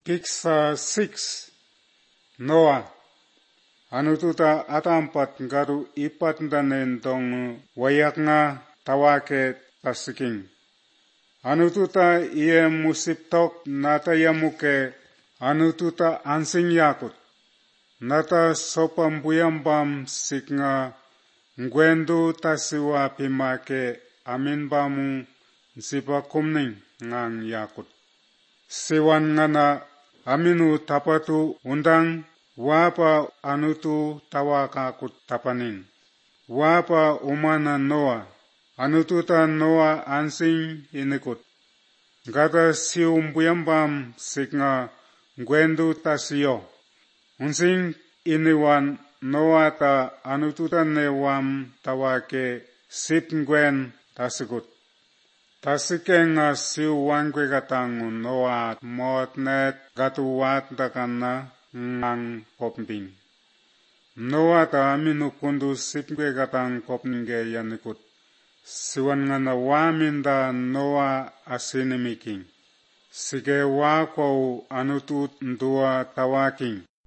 Kisah 6 Noah anututa atampat garu ipat danen dong wayak nga tawake tasiking. Anututa iye musiptok nata yamuke anututa ansing yakut. Nata sopambuyambam siknga ngwendu tasiwa pimake aminbamu zipa kumning ngang yakut. Siwan ngana aminu tapatu undang wapa anutu tawakakut tapanin. Wapa umana Noah anututa Noah ansing inikut. Gata siumbuyambam siknga ngwendu tasiyo. Unsing iniwan Noah ta anututa newam tawake sip ngwen tasikut. Tasikenga siuwangwe gatangu Noah motnet gatuwat dakana ngang kopning. Noah ta aminu kundu sipngwe gatang kopninge yanikut. Siwan ngana waminda Noah asinimiking. Sige wakwau anutut ndua tawaking.